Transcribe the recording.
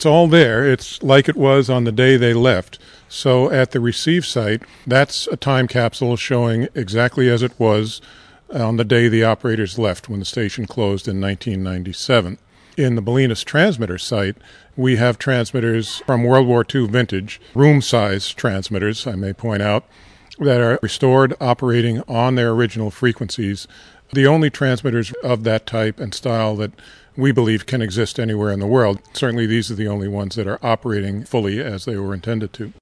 It's all there. It's like it was on the day they left. So at the receive site, that's a time capsule showing exactly as it was on the day the operators left when the station closed in 1997. In the Bolinas transmitter site, we have transmitters from World War II vintage, room-size transmitters, I may point out, that are restored operating on their original frequencies. The only transmitters of that type and style that we believe can exist anywhere in the world. Certainly these are the only ones that are operating fully as they were intended to.